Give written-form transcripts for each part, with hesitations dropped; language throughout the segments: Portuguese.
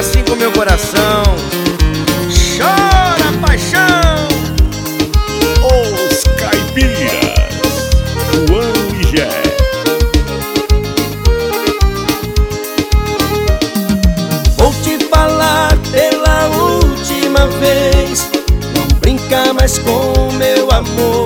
assim com meu coração. Chora, paixão. Os Caipiras, João e Jé. Vou te falar pela última vez, não brinca mais com meu amor.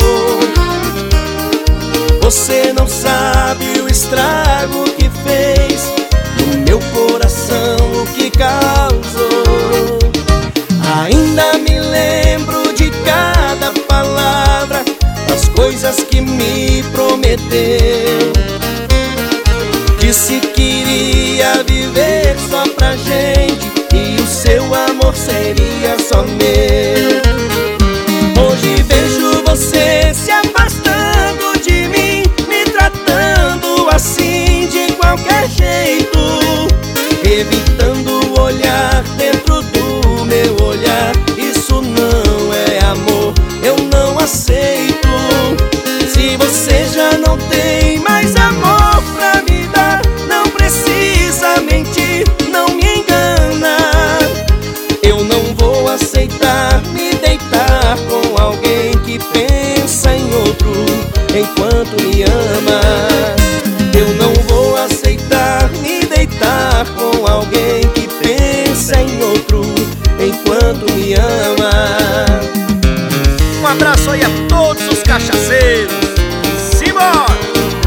Você não sabe o estrago que fez no meu coração, o que causou. Ainda me lembro de cada palavra, das coisas que me prometeu. Disse que iria viver só pra gente e o seu amor seria só meu. Hoje vejo você se afastando de mim, me tratando assim de qualquer jeito, evitando o olhar dentro do meu olhar. Isso não é amor, eu não aceito. Se você já não tem mais amor pra me dar, não precisa mentir, não me engana. Eu não vou aceitar me deitar com alguém que pensa em outro enquanto me ama. Eu não vou aceitar me deitar com alguém que pensa em outro enquanto me ama. Um abraço aí a todos os cachaceiros. Simbora!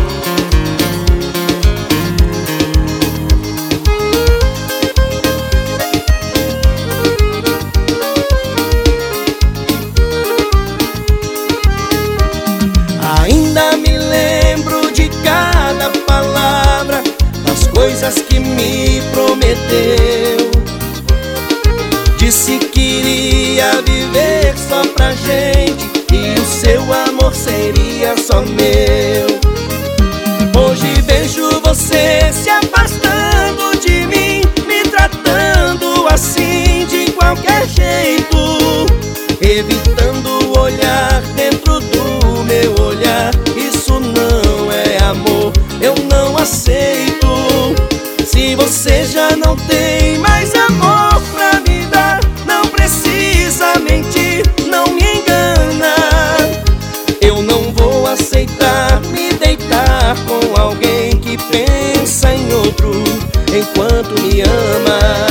Ainda me lembro de cada palavra, das coisas que me prometeu. Disse que iria viver só pra gente e o seu amor seria só meu. Hoje vejo você se afastando de mim, me tratando assim de qualquer jeito, evitando o olhar dentro do meu olhar. Isso não é amor, eu não aceito. Se você já não tem mais amor pra me dar, não precisa mentir, não me engana. Eu não vou aceitar me deitar com alguém que pensa em outro enquanto me ama.